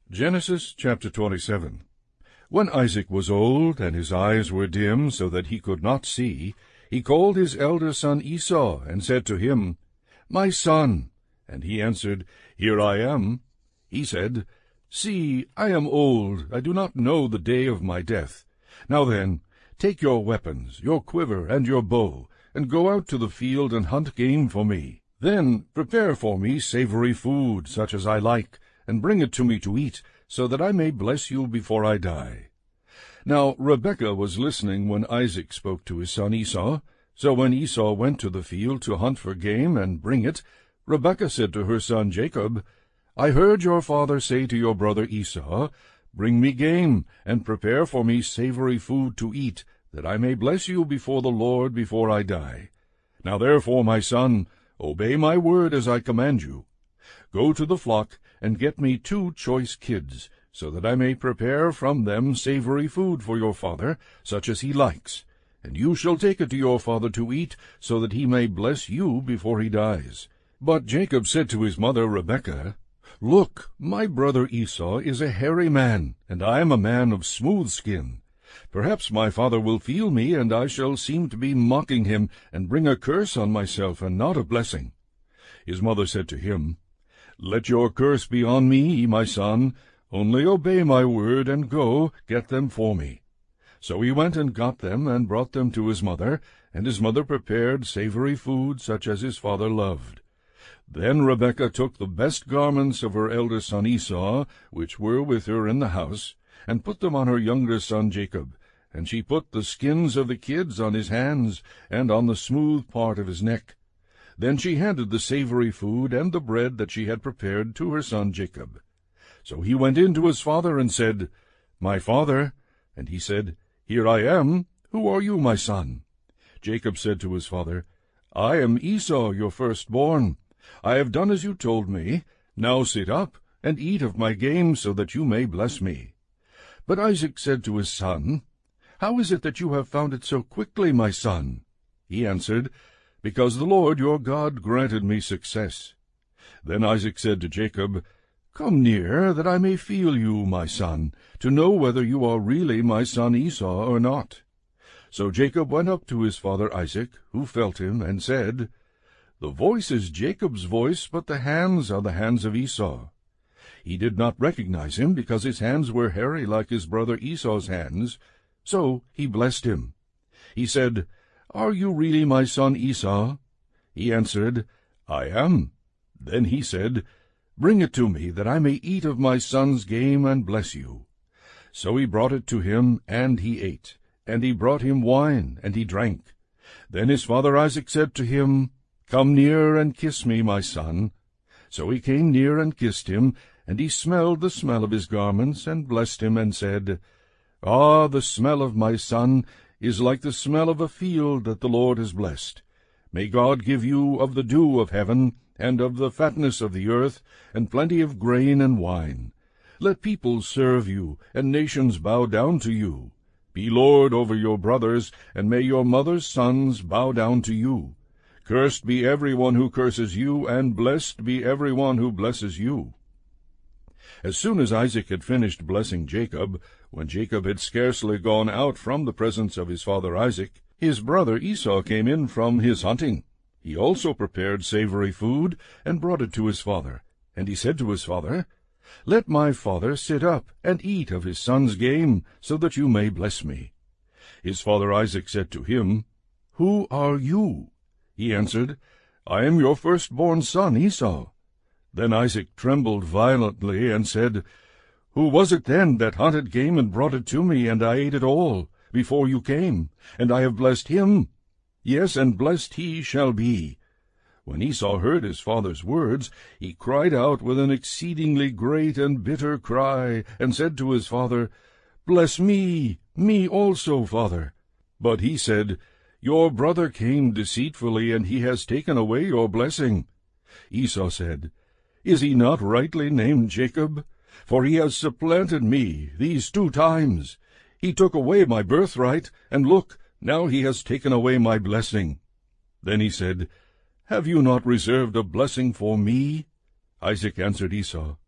Genesis chapter 27. When Isaac was old, and his eyes were dim, so that he could not see, he called his elder son Esau, and said to him, My son. And he answered, Here I am. He said, See, I am old, I do not know the day of my death. Now then, take your weapons, your quiver, and your bow, and go out to the field and hunt game for me. Then prepare for me savory food, such as I like, and bring it to me to eat, so that I may bless you before I die. Now Rebekah was listening when Isaac spoke to his son Esau. So when Esau went to the field to hunt for game and bring it, Rebekah said to her son Jacob, I heard your father say to your brother Esau, Bring me game, and prepare for me savory food to eat, that I may bless you before the Lord before I die. Now therefore, my son, obey my word as I command you. Go to the flock, and get me 2 choice kids, so that I may prepare from them savory food for your father, such as he likes. And you shall take it to your father to eat, so that he may bless you before he dies. But Jacob said to his mother Rebekah, Look, my brother Esau is a hairy man, and I am a man of smooth skin. Perhaps my father will feel me, and I shall seem to be mocking him, and bring a curse on myself, and not a blessing. His mother said to him, Let your curse be on me, my son. Only obey my word, and go, get them for me. So he went and got them, and brought them to his mother, and his mother prepared savory food, such as his father loved. Then Rebekah took the best garments of her elder son Esau, which were with her in the house, and put them on her younger son Jacob, and she put the skins of the kids on his hands, and on the smooth part of his neck. Then she handed the savory food and the bread that she had prepared to her son Jacob. So he went in to his father and said, My father. And he said, Here I am. Who are you, my son? Jacob said to his father, I am Esau, your firstborn. I have done as you told me. Now sit up, and eat of my game, so that you may bless me. But Isaac said to his son, How is it that you have found it so quickly, my son? He answered, Because the Lord your God granted me success. Then Isaac said to Jacob, Come near, that I may feel you, my son, to know whether you are really my son Esau or not. So Jacob went up to his father Isaac, who felt him, and said, The voice is Jacob's voice, but the hands are the hands of Esau. He did not recognize him, because his hands were hairy like his brother Esau's hands. So he blessed him. He said, Are you really my son Esau? He answered, I am. Then he said, Bring it to me, that I may eat of my son's game and bless you. So he brought it to him, and he ate. And he brought him wine, and he drank. Then his father Isaac said to him, Come near and kiss me, my son. So he came near and kissed him, and he smelled the smell of his garments, and blessed him, and said, Ah, the smell of my son is like the smell of a field that the Lord has blessed. May God give you of the dew of heaven, and of the fatness of the earth, and plenty of grain and wine. Let peoples serve you, and nations bow down to you. Be lord over your brothers, and may your mother's sons bow down to you. Cursed be every one who curses you, and blessed be every one who blesses you. As soon as Isaac had finished blessing Jacob, when Jacob had scarcely gone out from the presence of his father Isaac, his brother Esau came in from his hunting. He also prepared savory food, and brought it to his father. And he said to his father, Let my father sit up, and eat of his son's game, so that you may bless me. His father Isaac said to him, Who are you? He answered, I am your firstborn son Esau. Then Isaac trembled violently, and said, Who was it then that hunted game and brought it to me, and I ate it all, before you came? And I have blessed him. Yes, and blessed he shall be. When Esau heard his father's words, he cried out with an exceedingly great and bitter cry, and said to his father, Bless me also, father. But he said, Your brother came deceitfully, and he has taken away your blessing. Esau said, Is he not rightly named Jacob? For he has supplanted me these 2 times. He took away my birthright, and look, now he has taken away my blessing. Then he said, Have you not reserved a blessing for me? Isaac answered Esau,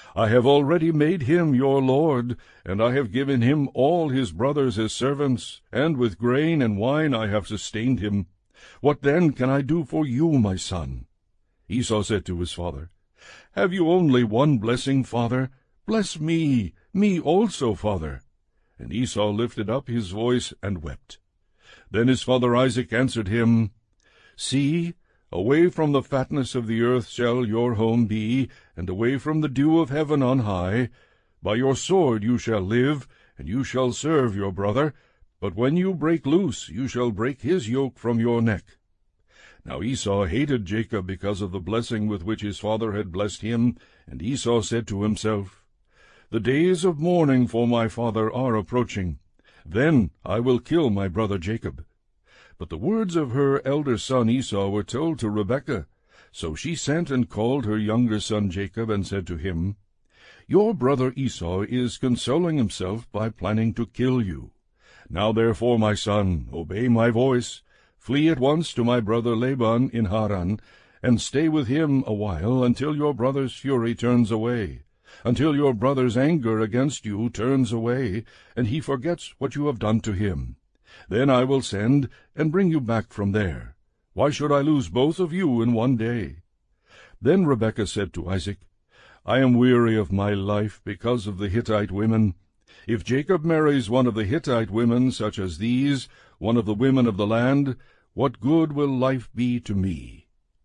I have already made him your lord, and I have given him all his brothers as servants, and with grain and wine I have sustained him. What then can I do for you, my son?" Esau said to his father, "Have you only one blessing, father? Bless me also, father." And Esau lifted up his voice and wept. Then his father Isaac answered him, "See, away from the fatness of the earth shall your home be, and away from the dew of heaven on high. By your sword you shall live, and you shall serve your brother, but when you break loose, you shall break his yoke from your neck." Now Esau hated Jacob because of the blessing with which his father had blessed him, and Esau said to himself, "The days of mourning for my father are approaching. Then I will kill my brother Jacob." But the words of her elder son Esau were told to Rebekah. So she sent and called her younger son Jacob, and said to him, "Your brother Esau is consoling himself by planning to kill you. Now therefore, my son, obey my voice. Flee at once to my brother Laban in Haran, and stay with him a while, until your brother's fury turns away, until your brother's anger against you turns away, and he forgets what you have done to him. Then I will send and bring you back from there. Why should I lose both of you in one day?" Then Rebekah said to Isaac, "I am weary of my life because of the Hittite women. If Jacob marries one of the Hittite women, such as these, one of the women of the land, what good will life be to me?"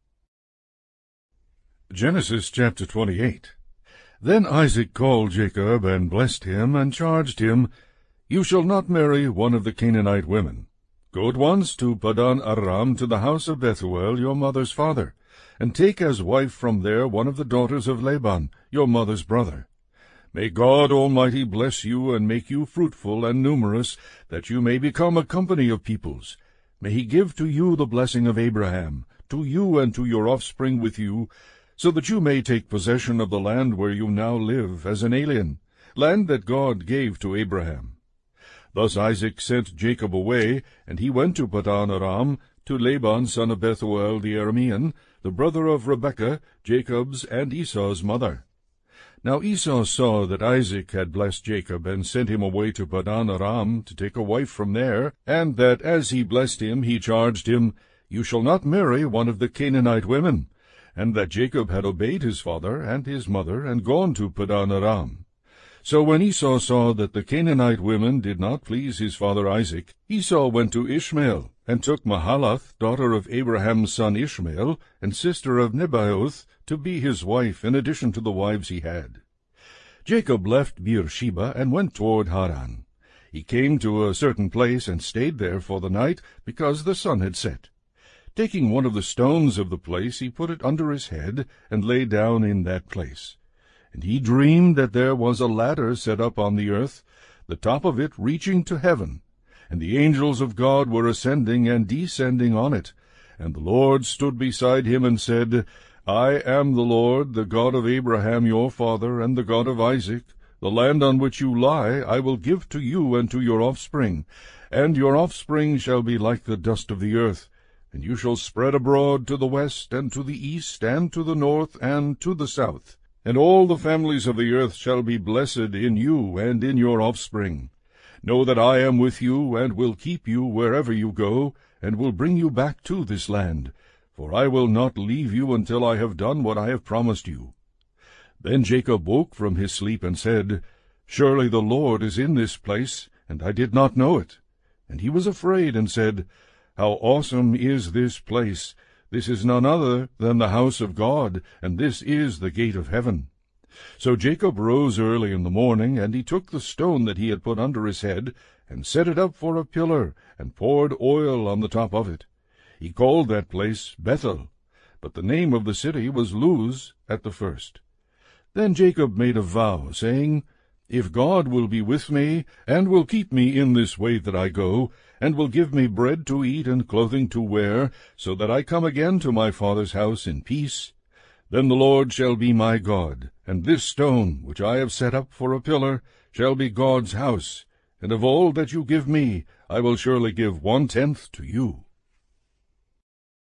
Genesis chapter 28. Then Isaac called Jacob, and blessed him, and charged him, "You shall not marry one of the Canaanite women. Go at once to Padan Aram, to the house of Bethuel, your mother's father, and take as wife from there one of the daughters of Laban, your mother's brother. May God Almighty bless you, and make you fruitful and numerous, that you may become a company of peoples. May he give to you the blessing of Abraham, to you and to your offspring with you, so that you may take possession of the land where you now live as an alien, land that God gave to Abraham." Thus Isaac sent Jacob away, and he went to Padan Aram, to Laban son of Bethuel the Aramean, the brother of Rebekah, Jacob's and Esau's mother. Now Esau saw that Isaac had blessed Jacob, and sent him away to Padan Aram to take a wife from there, and that as he blessed him he charged him, "You shall not marry one of the Canaanite women," and that Jacob had obeyed his father and his mother, and gone to Padan Aram. So when Esau saw that the Canaanite women did not please his father Isaac, Esau went to Ishmael, and took Mahalath, daughter of Abraham's son Ishmael, and sister of Nebaioth, to be his wife, in addition to the wives he had. Jacob left Beersheba, and went toward Haran. He came to a certain place, and stayed there for the night, because the sun had set. Taking one of the stones of the place, he put it under his head, and lay down in that place. And he dreamed that there was a ladder set up on the earth, the top of it reaching to heaven, and the angels of God were ascending and descending on it. And the Lord stood beside him, and said, "I am the Lord, the God of Abraham your father, and the God of Isaac. The land on which you lie I will give to you and to your offspring, and your offspring shall be like the dust of the earth. And you shall spread abroad to the west, and to the east, and to the north, and to the south. And all the families of the earth shall be blessed in you and in your offspring. Know that I am with you, and will keep you wherever you go, and will bring you back to this land. For I will not leave you until I have done what I have promised you." Then Jacob woke from his sleep, and said, "Surely the Lord is in this place, and I did not know it." And he was afraid, and said, "How awesome is this place! This is none other than the house of God, and this is the gate of heaven." So Jacob rose early in the morning, and he took the stone that he had put under his head, and set it up for a pillar, and poured oil on the top of it. He called that place Bethel, but the name of the city was Luz at the first. Then Jacob made a vow, saying, "If God will be with me, and will keep me in this way that I go, and will give me bread to eat and clothing to wear, so that I come again to my father's house in peace, then the Lord shall be my God, and this stone, which I have set up for a pillar, shall be God's house, and of all that you give me I will surely give 1/10 to you."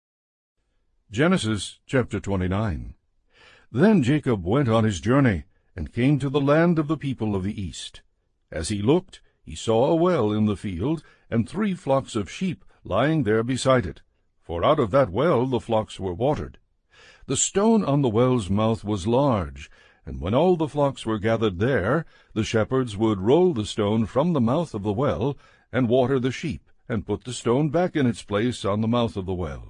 Genesis chapter 29. Then Jacob went on his journey, and came to the land of the people of the east. As he looked, he saw a well in the field, and 3 flocks of sheep lying there beside it, for out of that well the flocks were watered. The stone on the well's mouth was large, and when all the flocks were gathered there, the shepherds would roll the stone from the mouth of the well, and water the sheep, and put the stone back in its place on the mouth of the well.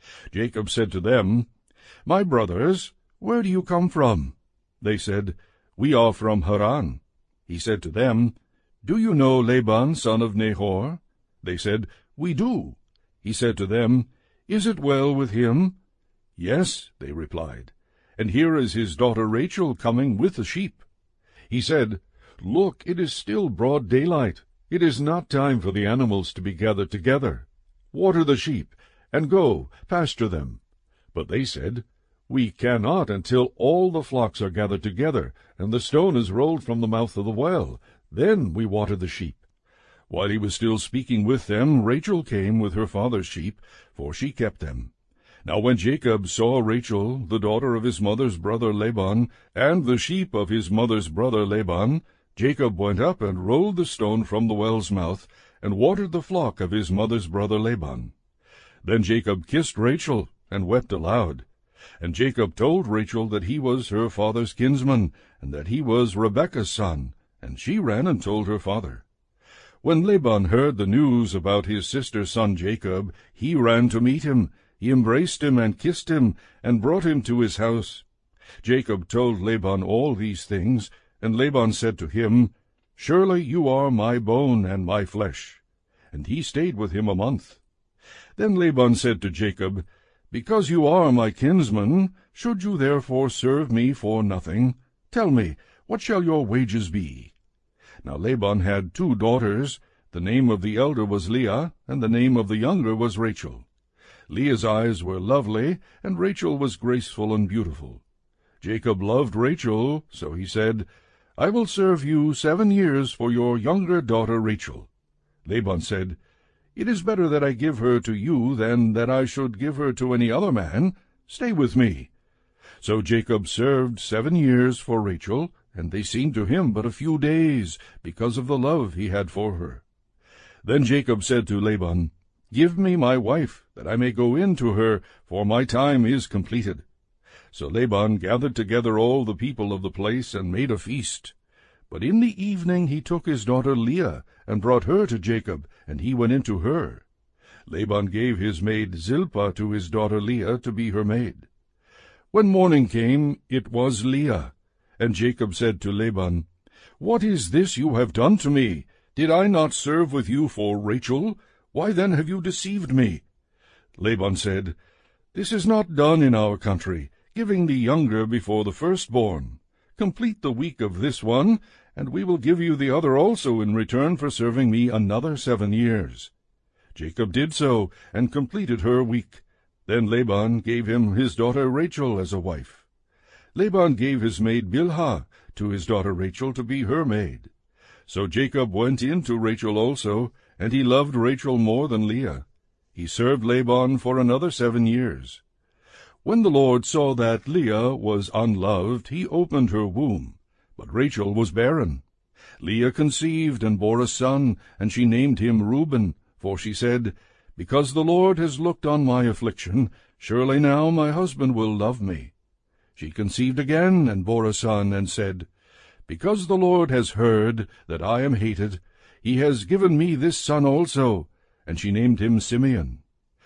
Jacob said to them, "My brothers, where do you come from?" They said, "We are from Haran." He said to them, "Do you know Laban, son of Nahor?" They said, "We do." He said to them, "Is it well with him?" "Yes," they replied, "and here is his daughter Rachel coming with the sheep." He said, "Look, it is still broad daylight. It is not time for the animals to be gathered together. Water the sheep, and go, pasture them." But they said, "We cannot until all the flocks are gathered together, and the stone is rolled from the mouth of the well. Then we water the sheep." While he was still speaking with them, Rachel came with her father's sheep, for she kept them. Now when Jacob saw Rachel, the daughter of his mother's brother Laban, and the sheep of his mother's brother Laban, Jacob went up and rolled the stone from the well's mouth, and watered the flock of his mother's brother Laban. Then Jacob kissed Rachel, and wept aloud. And Jacob told Rachel that he was her father's kinsman, and that he was Rebekah's son, and she ran and told her father. When Laban heard the news about his sister's son Jacob, he ran to meet him. He embraced him and kissed him, and brought him to his house. Jacob told Laban all these things, and Laban said to him, "Surely you are my bone and my flesh." And he stayed with him a month. Then Laban said to Jacob, "Because you are my kinsman, should you therefore serve me for nothing? Tell me, what shall your wages be?" Now Laban had 2 daughters. The name of the elder was Leah, and the name of the younger was Rachel. Leah's eyes were lovely, and Rachel was graceful and beautiful. Jacob loved Rachel, so he said, "I will serve you 7 years for your younger daughter Rachel." Laban said, "It is better that I give her to you than that I should give her to any other man. Stay with me." So Jacob served 7 years for Rachel, and they seemed to him but a few days, because of the love he had for her. Then Jacob said to Laban, "Give me my wife, that I may go in to her, for my time is completed." So Laban gathered together all the people of the place, and made a feast. But in the evening he took his daughter Leah, and brought her to Jacob, and he went in to her. Laban gave his maid Zilpah to his daughter Leah to be her maid. When morning came, it was Leah. And Jacob said to Laban, "What is this you have done to me? Did I not serve with you for Rachel? Why then have you deceived me?" Laban said, "This is not done in our country, giving the younger before the firstborn. Complete the week of this one, and we will give you the other also in return for serving me another 7 years. Jacob did so, and completed her week. Then Laban gave him his daughter Rachel as a wife. Laban gave his maid Bilhah to his daughter Rachel to be her maid. So Jacob went in to Rachel also, and he loved Rachel more than Leah. He served Laban for another 7 years. When the Lord saw that Leah was unloved, he opened her womb, but Rachel was barren. Leah conceived and bore a son, and she named him Reuben, for she said, "Because the Lord has looked on my affliction, surely now my husband will love me." She conceived again and bore a son, and said, "Because the Lord has heard that I am hated, he has given me this son also," and she named him Simeon.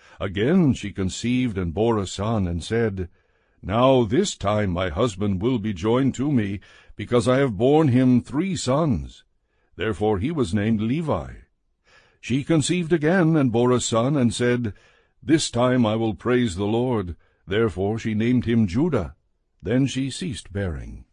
Again she conceived and bore a son, and said, "Now this time my husband will be joined to me, because I have borne him 3 sons. Therefore he was named Levi. She conceived again and bore a son, and said, "This time I will praise the Lord." Therefore she named him Judah. Then she ceased bearing.